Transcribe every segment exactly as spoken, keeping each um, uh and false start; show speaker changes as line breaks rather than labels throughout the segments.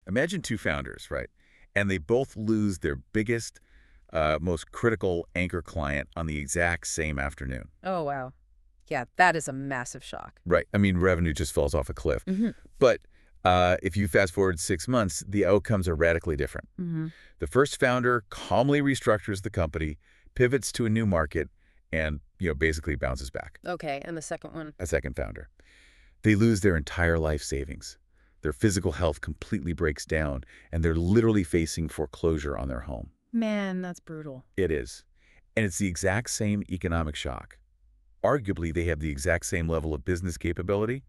Imagine two founders, right? And they both lose their biggest, uh, most critical anchor client on the exact same afternoon.
Oh, wow. Yeah, that is a massive shock.
Right. I mean, revenue just falls off a cliff.
Mm-hmm.
But uh, if you fast forward six months, the outcomes are radically different.
Mm-hmm.
The first founder calmly restructures the company, pivots to a new market, and you know basically bounces back.
Okay, and the second one?
A second founder. They lose their entire life savings. Their physical health completely breaks down, and they're literally facing foreclosure on their home.
Man, that's brutal.
It is. And it's the exact same economic shock. Arguably, they have the exact same level of business capability,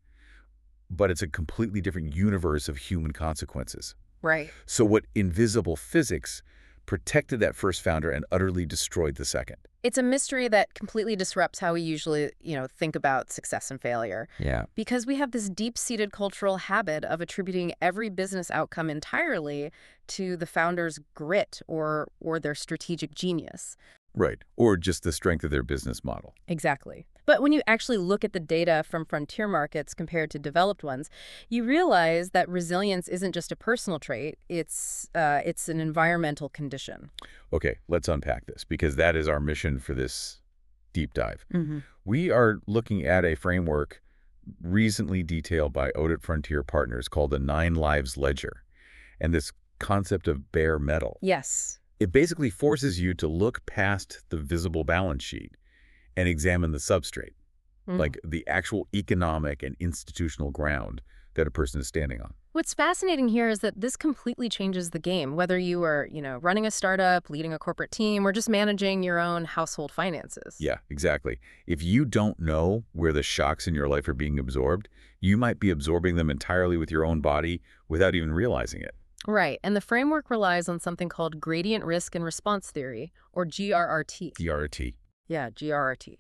but it's a completely different universe of human consequences.
Right.
So what invisible physics protected that first founder and utterly destroyed the second?
It's a mystery that completely disrupts how we usually, you know, think about success and failure.
Yeah.
Because we have this deep-seated cultural habit of attributing every business outcome entirely to the founder's grit or or their strategic genius.
Right. Or just the strength of their business model.
Exactly. But when you actually look at the data from frontier markets compared to developed ones, you realize that resilience isn't just a personal trait, it's uh, it's an environmental condition.
Okay, let's unpack this, because that is our mission for this deep dive.
Mm-hmm.
We are looking at a framework recently detailed by Audit Frontier Partners called the Nine Lives Ledger, and this concept of bare metal.
Yes.
It basically forces you to look past the visible balance sheet and examine the substrate,
Mm.
like the actual economic and institutional ground that a person is standing on.
What's fascinating here is that this completely changes the game, whether you are, you know, running a startup, leading a corporate team, or just managing your own household finances.
Yeah, exactly. If you don't know where the shocks in your life are being absorbed, you might be absorbing them entirely with your own body without even realizing it.
Right. And the framework relies on something called gradient risk and response theory, or G R R T.
G R T.
Yeah, G R R T.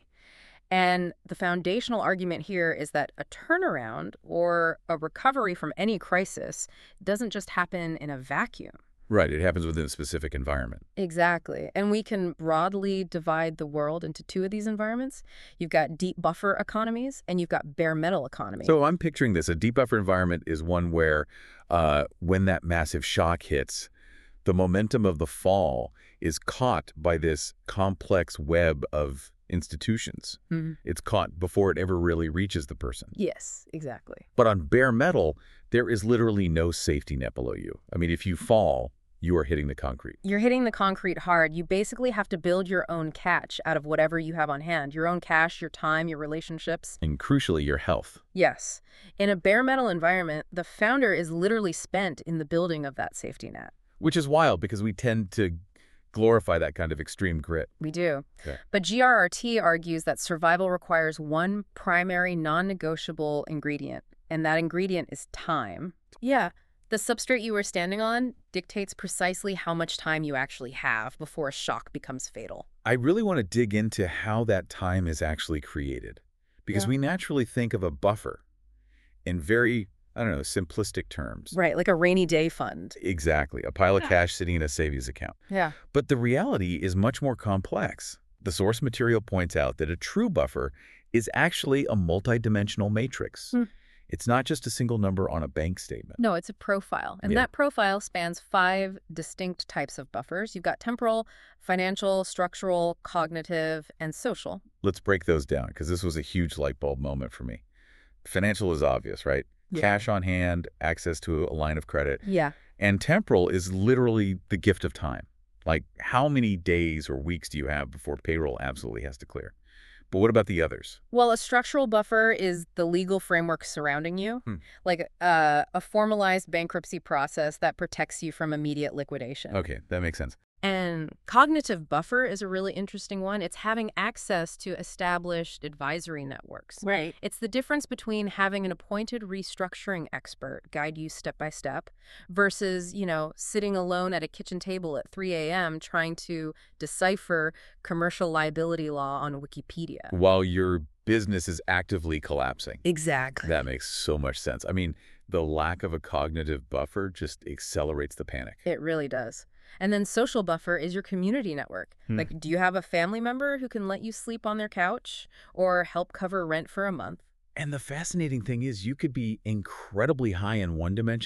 And the foundational argument here is that a turnaround or a recovery from any crisis doesn't just happen in a vacuum.
Right, it happens within a specific environment.
Exactly. And we can broadly divide the world into two of these environments. You've got deep buffer economies and you've got bare metal economies.
So I'm picturing this. A deep buffer environment is one where uh, when that massive shock hits, the momentum of the fall is caught by this complex web of institutions.
Mm-hmm.
It's caught before it ever really reaches the person.
Yes, exactly.
But on bare metal, there is literally no safety net below you. I mean, if you fall, you are hitting the concrete.
You're hitting the concrete hard. You basically have to build your own catch out of whatever you have on hand. Your own cash, your time, your relationships.
And crucially, your health.
Yes. In a bare metal environment, the founder is literally spent in the building of that safety net.
Which is wild because we tend to glorify that kind of extreme grit.
We do.
Okay.
But G R R T argues that survival requires one primary non-negotiable ingredient, and that ingredient is time. Yeah. The substrate you are standing on dictates precisely how much time you actually have before a shock becomes fatal.
I really want to dig into how that time is actually created, because
Yeah.
we naturally think of a buffer in very, I don't know, simplistic terms.
Right, like a rainy day fund.
Exactly, a pile of
Yeah.
cash sitting in a savings account.
Yeah.
But the reality is much more complex. The source material points out that a true buffer is actually a multidimensional matrix.
Hmm.
It's not just a single number on a bank statement.
No, it's a profile. And
Yeah.
that profile spans five distinct types of buffers. You've got temporal, financial, structural, cognitive, and social.
Let's break those down, because this was a huge light bulb moment for me. Financial is obvious, right?
Yeah.
Cash on hand, access to a line of credit.
Yeah.
And temporal is literally the gift of time. Like, how many days or weeks do you have before payroll absolutely has to clear? But what about the others?
Well, a structural buffer is the legal framework surrounding you,
Hmm.
like uh, a formalized bankruptcy process that protects you from immediate liquidation.
Okay, that makes sense.
And cognitive buffer is a really interesting one. It's having access to established advisory networks.
Right.
It's the difference between having an appointed restructuring expert guide you step by step versus, you know, sitting alone at a kitchen table at three A M trying to decipher commercial liability law on Wikipedia.
While your business is actively collapsing.
Exactly.
That makes so much sense. I mean, the lack of a cognitive buffer just accelerates the panic.
It really does. And then social buffer is your community network.
Hmm.
Like, do you have a family member who can let you sleep on their couch or help cover rent for a month?
And the fascinating thing is you could be incredibly high in one dimension,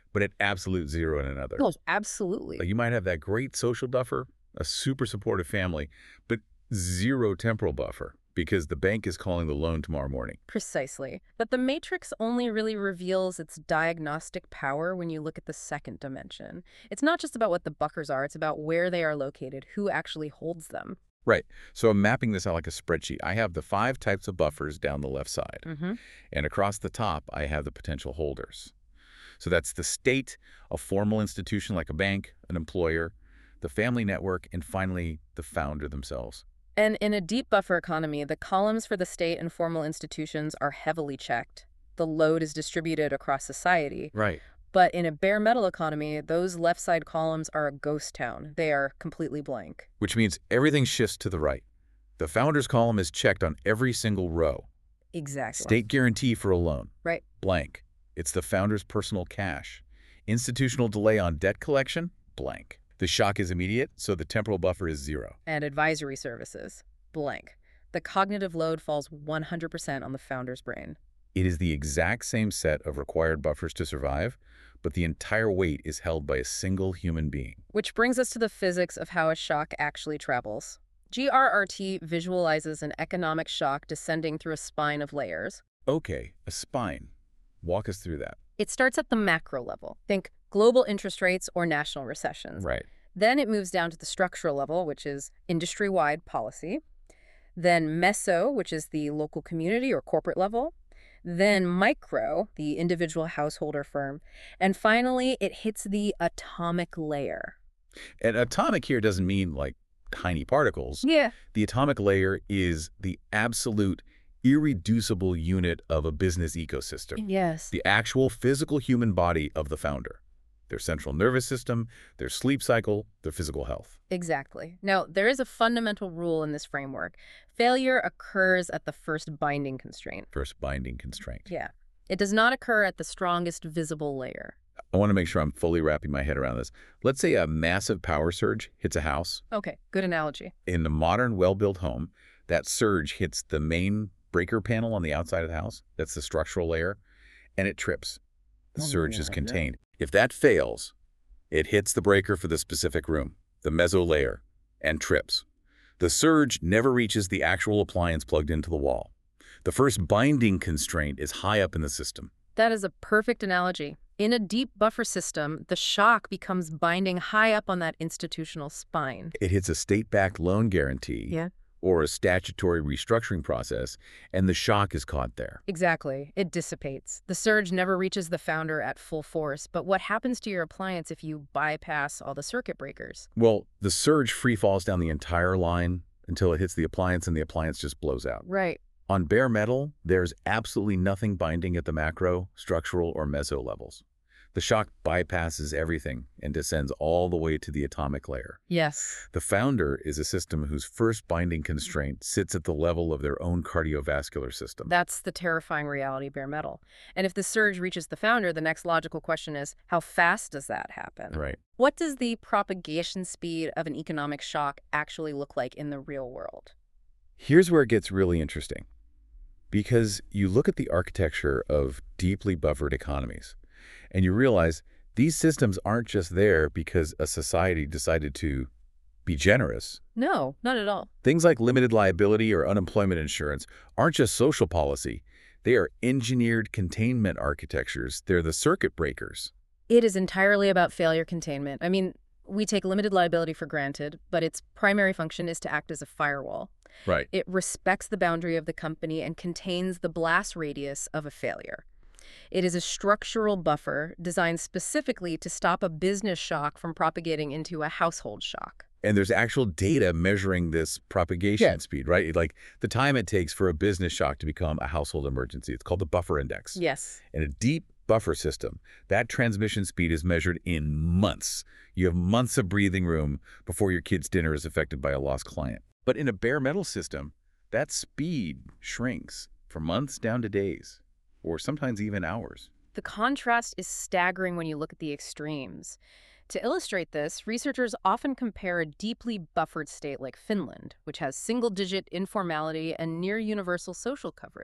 but at absolute zero in another.
Oh, absolutely.
Like you might have that great social buffer, a super supportive family, but zero temporal buffer because the bank is calling the loan tomorrow morning.
Precisely. But the matrix only really reveals its diagnostic power when you look at the second dimension. It's not just about what the buffers are, it's about where they are located, who actually holds them.
Right. So I'm mapping this out like a spreadsheet. I have the five types of buffers down the left side.
Mm-hmm.
And across the top, I have the potential holders. So that's the state, a formal institution like a bank, an employer, the family network, and finally, the founder themselves.
And in a deep buffer economy, the columns for the state and formal institutions are heavily checked. The load is distributed across society.
Right.
But in a bare metal economy, those left side columns are a ghost town. They are completely blank.
Which means everything shifts to the right. The founders column is checked on every single row.
Exactly.
State guarantee for a loan.
Right.
Blank. It's the founder's personal cash. Institutional delay on debt collection. Blank. The shock is immediate, so the temporal buffer is zero.
And advisory services. Blank. The cognitive load falls one hundred percent on the founder's brain.
It is the exact same set of required buffers to survive, but the entire weight is held by a single human being.
Which brings us to the physics of how a shock actually travels. G R R T visualizes an economic shock descending through a spine of layers.
Okay, a spine. Walk us through that.
It starts at the macro level. Think global interest rates or national recessions.
Right.
Then it moves down to the structural level, which is industry-wide policy. Then meso, which is the local community or corporate level. Then micro, the individual household or firm. And finally, it hits the atomic layer.
And atomic here doesn't mean like tiny particles.
Yeah.
The atomic layer is the absolute irreducible unit of a business ecosystem.
Yes.
The actual physical human body of the founder. Their central nervous system, their sleep cycle, their physical health.
Exactly. Now, there is a fundamental rule in this framework. Failure occurs at the first binding constraint.
First binding constraint.
Yeah. It does not occur at the strongest visible layer.
I want to make sure I'm fully wrapping my head around this. Let's say a massive power surge hits a house.
Okay, good analogy.
In a modern, well-built home, that surge hits the main breaker panel on the outside of the house. That's the structural layer. And it trips. The surge is contained. If that fails, it hits the breaker for the specific room, the meso layer, and trips. The surge never reaches the actual appliance plugged into the wall. The first binding constraint is high up in the system.
That is a perfect analogy. In a deep buffer system, the shock becomes binding high up on that institutional spine.
It hits a state-backed loan guarantee.
Yeah.
Or a statutory restructuring process, and the shock is caught there.
Exactly. It dissipates. The surge never reaches the founder at full force, but what happens to your appliance if you bypass all the circuit breakers?
Well, the surge free falls down the entire line until it hits the appliance, and the appliance just blows out.
Right.
On bare metal, there's absolutely nothing binding at the macro, structural, or meso levels. The shock bypasses everything and descends all the way to the atomic layer.
Yes.
The founder is a system whose first binding constraint sits at the level of their own cardiovascular system.
That's the terrifying reality bare metal. And if the surge reaches the founder, the next logical question is, how fast does that happen?
Right.
What does the propagation speed of an economic shock actually look like in the real world?
Here's where it gets really interesting. Because you look at the architecture of deeply buffered economies, and you realize these systems aren't just there because a society decided to be generous.
No, not at all.
Things like limited liability or unemployment insurance aren't just social policy. They are engineered containment architectures. They're the circuit breakers.
It is entirely about failure containment. I mean, we take limited liability for granted, but its primary function is to act as a firewall.
Right.
It respects the boundary of the company and contains the blast radius of a failure. It is a structural buffer designed specifically to stop a business shock from propagating into a household shock.
And there's actual data measuring this propagation
Yeah.
speed, right? Like the time it takes for a business shock to become a household emergency. It's called the buffer index.
Yes.
In a deep buffer system, that transmission speed is measured in months. You have months of breathing room before your kid's dinner is affected by a lost client. But in a bare metal system, that speed shrinks from months down to days, or sometimes even hours.
The contrast is staggering when you look at the extremes. To illustrate this, researchers often compare a deeply buffered state like Finland, which has single-digit informality and near-universal social coverage.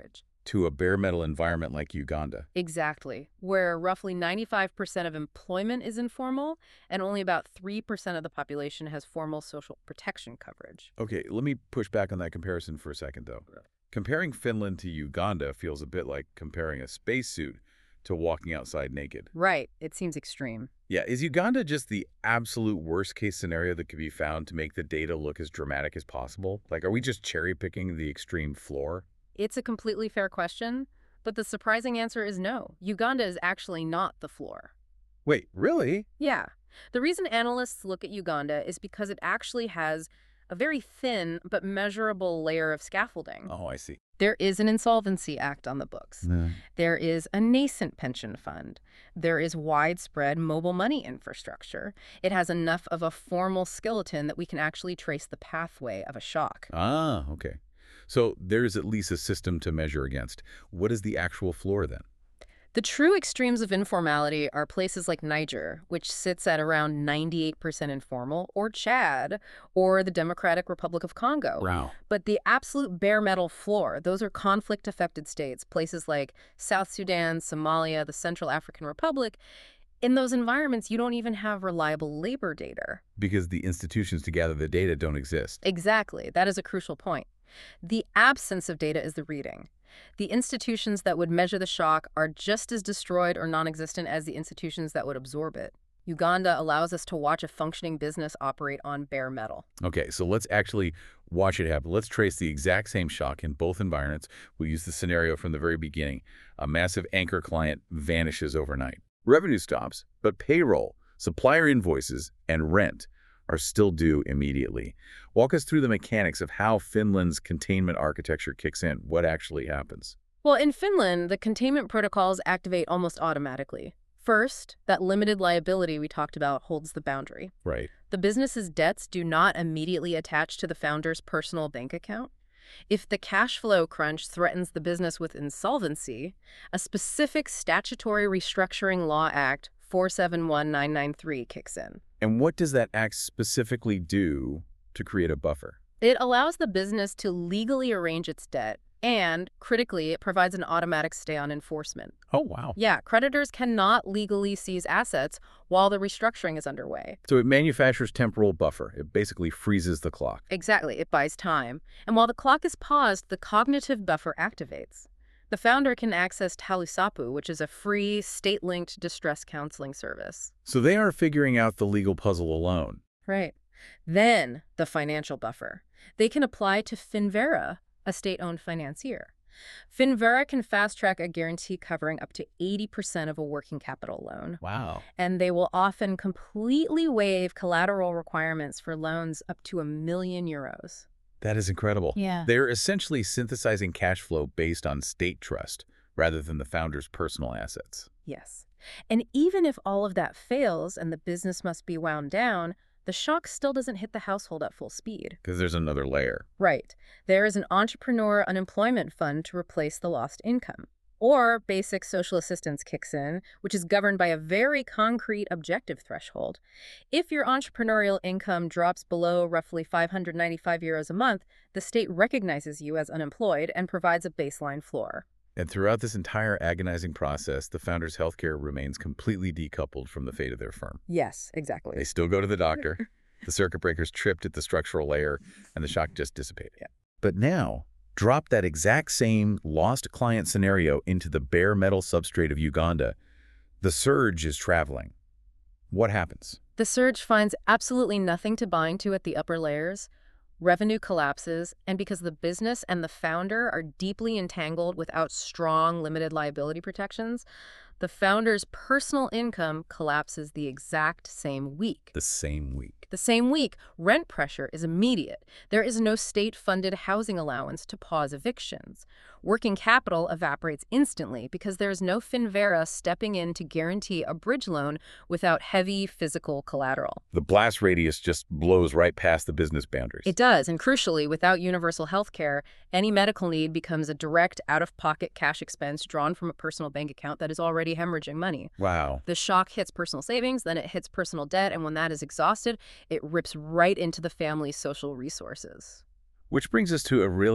to a bare metal environment like Uganda.
Exactly, where roughly ninety-five percent of employment is informal and only about three percent of the population has formal social protection coverage.
Okay, let me push back on that comparison for a second, though. Comparing Finland to Uganda feels a bit like comparing a spacesuit to walking outside naked.
Right, it seems extreme.
Yeah, is Uganda just the absolute worst-case scenario that could be found to make the data look as dramatic as possible? Like, are we just cherry-picking the extreme floor?
It's a completely fair question, but the surprising answer is no. Uganda is actually not the floor.
Wait, really?
Yeah. The reason analysts look at Uganda is because it actually has a very thin but measurable layer of scaffolding.
Oh, I see.
There is an insolvency act on the books.
Yeah.
There is a nascent pension fund. There is widespread mobile money infrastructure. It has enough of a formal skeleton that we can actually trace the pathway of a shock.
Ah, okay. So there's at least a system to measure against. What is the actual floor then?
The true extremes of informality are places like Niger, which sits at around ninety-eight percent informal, or Chad, or the Democratic Republic of Congo.
Wow.
But the absolute bare metal floor, those are conflict-affected states, places like South Sudan, Somalia, the Central African Republic. In those environments, you don't even have reliable labor data.
Because the institutions to gather the data don't exist.
Exactly. That is a crucial point. The absence of data is the reading. The institutions that would measure the shock are just as destroyed or non-existent as the institutions that would absorb it. Uganda allows us to watch a functioning business operate on bare metal.
Okay, so let's actually watch it happen. Let's trace the exact same shock in both environments. We'll use the scenario from the very beginning. A massive anchor client vanishes overnight. Revenue stops, but payroll, supplier invoices, and rent are still due immediately. Walk us through the mechanics of how Finland's containment architecture kicks in. What actually happens?
Well, in Finland, the containment protocols activate almost automatically. First, that limited liability we talked about holds the boundary.
Right.
The business's debts do not immediately attach to the founder's personal bank account. If the cash flow crunch threatens the business with insolvency, a specific statutory restructuring law act, four seven one nine nine three, kicks in.
And what does that act specifically do to create a buffer?
It allows the business to legally arrange its debt, and, critically, it provides an automatic stay on enforcement.
Oh, wow.
Yeah, creditors cannot legally seize assets while the restructuring is underway.
So it manufactures temporal buffer. It basically freezes the clock.
Exactly, it buys time. And while the clock is paused, the cognitive buffer activates. The founder can access Talusapu, which is a free, state-linked distress counseling service.
So they are figuring out the legal puzzle alone.
Right. Then, the financial buffer. They can apply to Finvera, a state-owned financier. Finvera can fast-track a guarantee covering up to eighty percent of a working capital loan.
Wow.
And they will often completely waive collateral requirements for loans up to a million euros.
That is incredible.
Yeah.
They're essentially synthesizing cash flow based on state trust rather than the founder's personal assets.
Yes. And even if all of that fails and the business must be wound down, the shock still doesn't hit the household at full speed.
Because there's another layer.
Right. There is an entrepreneur unemployment fund to replace the lost income. Or basic social assistance kicks in, which is governed by a very concrete objective threshold. If your entrepreneurial income drops below roughly five hundred ninety-five euros a month, the state recognizes you as unemployed and provides a baseline floor.
And throughout this entire agonizing process, the founder's healthcare remains completely decoupled from the fate of their firm.
Yes, exactly.
They still go to the doctor, the circuit breaker's tripped at the structural layer, and the shock just dissipated.
Yeah.
But now, drop that exact same lost client scenario into the bare metal substrate of Uganda. The surge is traveling. What happens?
The surge finds absolutely nothing to bind to at the upper layers. Revenue collapses, and because the business and the founder are deeply entangled without strong limited liability protections, the founder's personal income collapses the exact same week.
The same week.
The same week, rent pressure is immediate. There is no state-funded housing allowance to pause evictions. Working capital evaporates instantly because there is no Finvera stepping in to guarantee a bridge loan without heavy physical collateral.
The blast radius just blows right past the business boundaries.
It does, and crucially, without universal health care, any medical need becomes a direct out-of-pocket cash expense drawn from a personal bank account that is already hemorrhaging money.
Wow.
The shock hits personal savings, then it hits personal debt, and when that is exhausted, it rips right into the family's social resources.
Which brings us to a really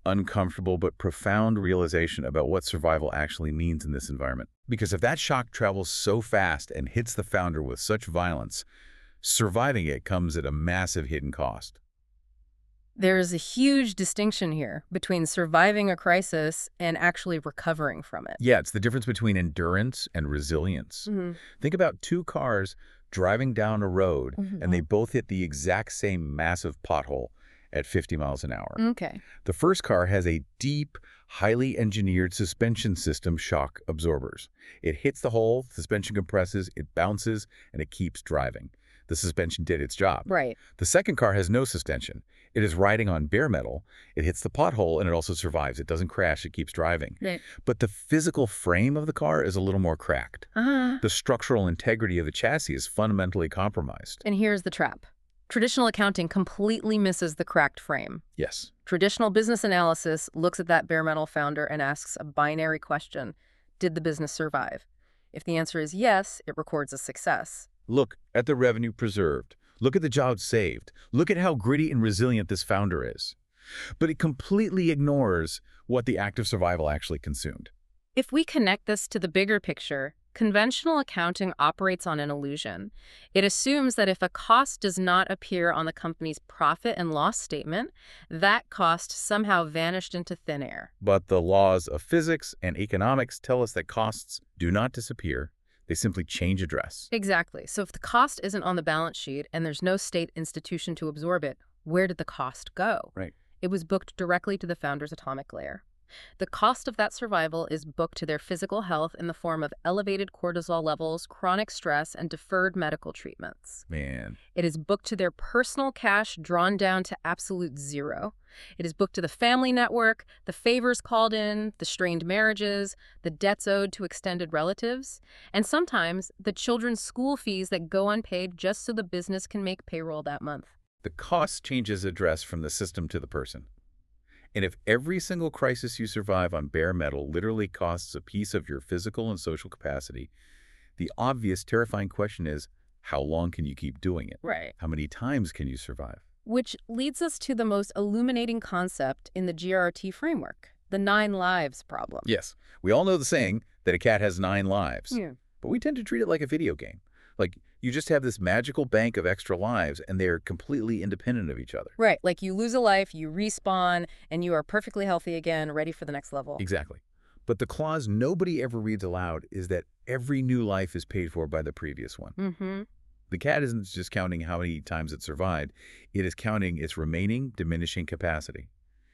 uncomfortable but profound realization about what survival actually means in this environment. Because if that shock travels so fast and hits the founder with such violence, surviving it comes at a massive hidden cost.
There's a huge distinction here between surviving a crisis and actually recovering from it.
Yeah, it's the difference between endurance and resilience.
Mm-hmm.
Think about two cars driving down a road,
Mm-hmm.
and they both hit the exact same massive pothole at fifty miles an hour.
Okay.
The first car has a deep, highly engineered suspension system shock absorbers. It hits the hole, suspension compresses, it bounces, and it keeps driving. The suspension did its job.
Right.
The second car has no suspension. It is riding on bare metal. It hits the pothole, and it also survives. It doesn't crash. It keeps driving.
Right.
But the physical frame of the car is a little more cracked.
Uh-huh.
The structural integrity of the chassis is fundamentally compromised.
And here's the trap. Traditional accounting completely misses the cracked frame.
Yes.
Traditional business analysis looks at that bare metal founder and asks a binary question. Did the business survive? If the answer is yes, it records a success.
Look at the revenue preserved. Look at the jobs saved. Look at how gritty and resilient this founder is. But it completely ignores what the act of survival actually consumed.
If we connect this to the bigger picture, conventional accounting operates on an illusion. It assumes that if a cost does not appear on the company's profit and loss statement, that cost somehow vanished into thin air.
But the laws of physics and economics tell us that costs do not disappear. They simply change address.
Exactly. So if the cost isn't on the balance sheet and there's no state institution to absorb it, where did the cost go?
Right.
It was booked directly to the founder's atomic layer. The cost of that survival is booked to their physical health in the form of elevated cortisol levels, chronic stress, and deferred medical treatments.
Man.
It is booked to their personal cash drawn down to absolute zero. It is booked to the family network, the favors called in, the strained marriages, the debts owed to extended relatives, and sometimes the children's school fees that go unpaid just so the business can make payroll that month.
The cost changes address from the system to the person. And if every single crisis you survive on bare metal literally costs a piece of your physical and social capacity, the obvious, terrifying question is, how long can you keep doing it?
Right.
How many times can you survive?
Which leads us to the most illuminating concept in the G R T framework, the nine lives problem.
Yes, we all know the saying that a cat has nine lives,
Yeah.
but we tend to treat it like a video game. Like, you just have this magical bank of extra lives, and they're completely independent of each other.
Right, like you lose a life, you respawn, and you are perfectly healthy again, ready for the next level.
Exactly. But the clause nobody ever reads aloud is that every new life is paid for by the previous one.
Mm-hmm.
The cat isn't just counting how many times it survived. It is counting its remaining diminishing capacity.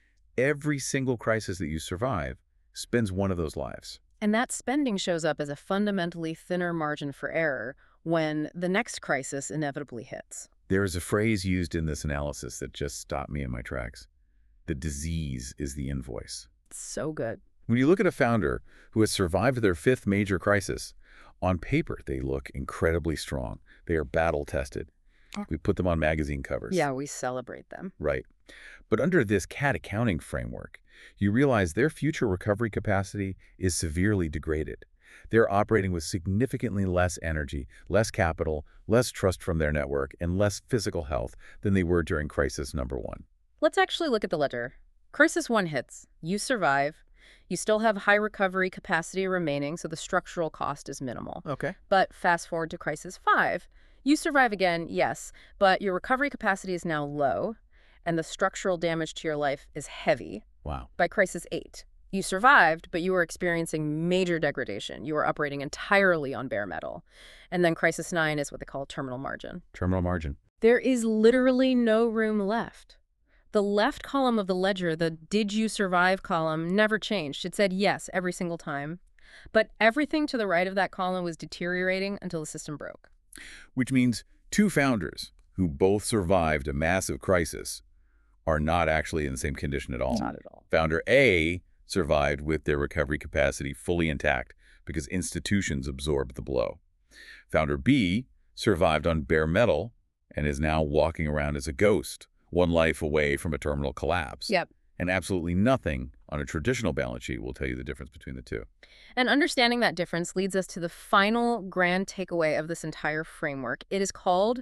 Every single crisis that you survive spends one of those lives.
And that spending shows up as a fundamentally thinner margin for error when the next crisis inevitably hits.
There is a phrase used in this analysis that just stopped me in my tracks. The disease is the invoice.
So good.
When you look at a founder who has survived their fifth major crisis, on paper they look incredibly strong. They are battle-tested. We put them on magazine covers.
Yeah, we celebrate them.
Right. But under this cat accounting framework, you realize their future recovery capacity is severely degraded. They're operating with significantly less energy, less capital, less trust from their network, and less physical health than they were during crisis number one.
Let's actually look at the ledger. Crisis one hits. You survive. You still have high recovery capacity remaining, so the structural cost is minimal.
Okay.
But fast forward to crisis five. You survive again, yes, but your recovery capacity is now low, and the structural damage to your life is heavy.
Wow.
By crisis eight, you survived, but you were experiencing major degradation. You were operating entirely on bare metal. And then crisis nine is what they call terminal margin.
Terminal margin.
There is literally no room left. The left column of the ledger, the did you survive column, never changed. It said yes every single time. But everything to the right of that column was deteriorating until the system broke.
Which means two founders who both survived a massive crisis are not actually in the same condition at all.
Not at all.
Founder A survived with their recovery capacity fully intact because institutions absorbed the blow. Founder B survived on bare metal and is now walking around as a ghost, one life away from a terminal collapse.
Yep.
And absolutely nothing on a traditional balance sheet will tell you the difference between the two.
And understanding that difference leads us to the final grand takeaway of this entire framework. It is called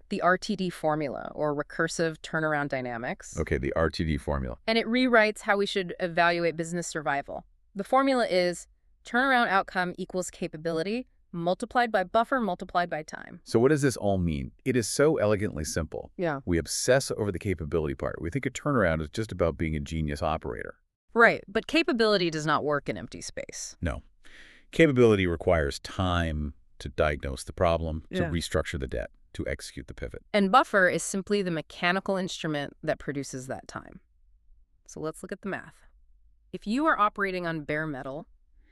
the R T D formula, or recursive turnaround dynamics.
Okay, the R T D formula.
And it rewrites how we should evaluate business survival. The formula is turnaround outcome equals capability multiplied by buffer multiplied by time.
So what does this all mean? It is so elegantly simple.
Yeah.
We obsess over the capability part. We think a turnaround is just about being a genius operator.
Right, but capability does not work in empty space.
No. Capability requires time to diagnose the problem, to
Yeah.
restructure the debt, to execute the pivot.
And buffer is simply the mechanical instrument that produces that time. So let's look at the math. If you are operating on bare metal,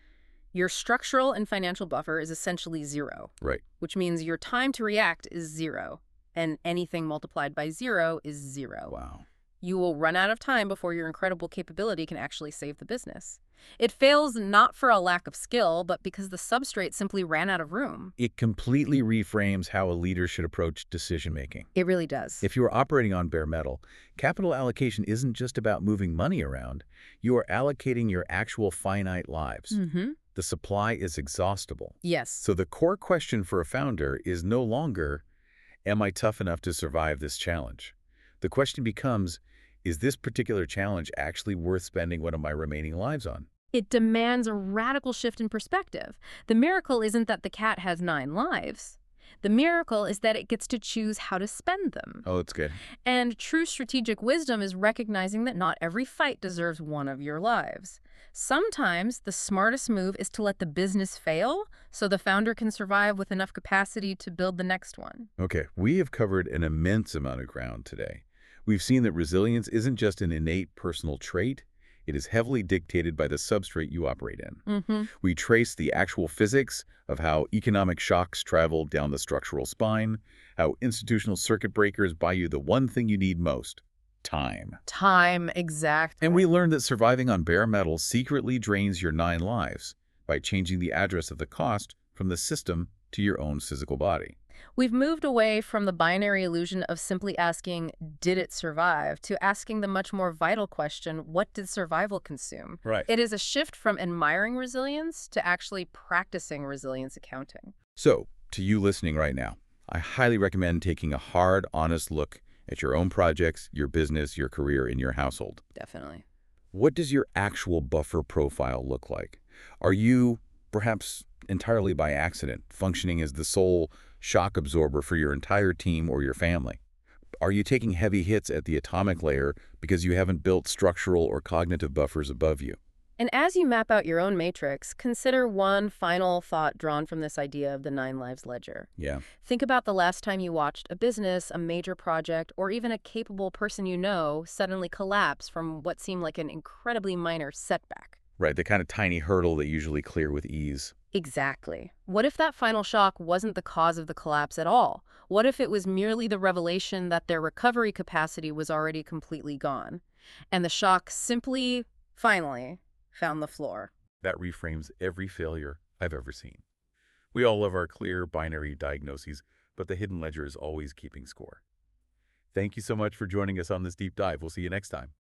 your structural and financial buffer is essentially zero.
Right.
Which means your time to react is zero, and anything multiplied by zero is zero.
Wow.
You will run out of time before your incredible capability can actually save the business. It fails not for a lack of skill, but because the substrate simply ran out of room.
It completely reframes how a leader should approach decision-making.
It really does.
If you are operating on bare metal, capital allocation isn't just about moving money around. You are allocating your actual finite lives.
Mm-hmm.
The supply is exhaustible.
Yes.
So the core question for a founder is no longer, am I tough enough to survive this challenge? The question becomes, is this particular challenge actually worth spending one of my remaining lives on?
It demands a radical shift in perspective. The miracle isn't that the cat has nine lives. The miracle is that it gets to choose how to spend them.
Oh, that's good.
And true strategic wisdom is recognizing that not every fight deserves one of your lives. Sometimes the smartest move is to let the business fail so the founder can survive with enough capacity to build the next one.
Okay, we have covered an immense amount of ground today. We've seen that resilience isn't just an innate personal trait. It is heavily dictated by the substrate you operate in.
Mm-hmm.
We trace the actual physics of how economic shocks travel down the structural spine, how institutional circuit breakers buy you the one thing you need most, time.
Time, exactly.
And we learned that surviving on bare metal secretly drains your nine lives by changing the address of the cost from the system to your own physical body.
We've moved away from the binary illusion of simply asking, did it survive, to asking the much more vital question, what did survival consume?
Right.
It is a shift from admiring resilience to actually practicing resilience accounting.
So, to you listening right now, I highly recommend taking a hard, honest look at your own projects, your business, your career, and your household.
Definitely.
What does your actual buffer profile look like? Are you, perhaps entirely by accident, functioning as the sole shock absorber for your entire team or your family? Are you taking heavy hits at the atomic layer because you haven't built structural or cognitive buffers above you?
And as you map out your own matrix, consider one final thought drawn from this idea of the nine lives ledger.
Yeah.
Think about the last time you watched a business, a major project, or even a capable person you know suddenly collapse from what seemed like an incredibly minor setback.
Right, the kind of tiny hurdle that usually clear with ease.
Exactly. What if that final shock wasn't the cause of the collapse at all? What if it was merely the revelation that their recovery capacity was already completely gone, and the shock simply, finally, found the floor?
That reframes every failure I've ever seen. We all love our clear binary diagnoses, but the hidden ledger is always keeping score. Thank you so much for joining us on this deep dive. We'll see you next time.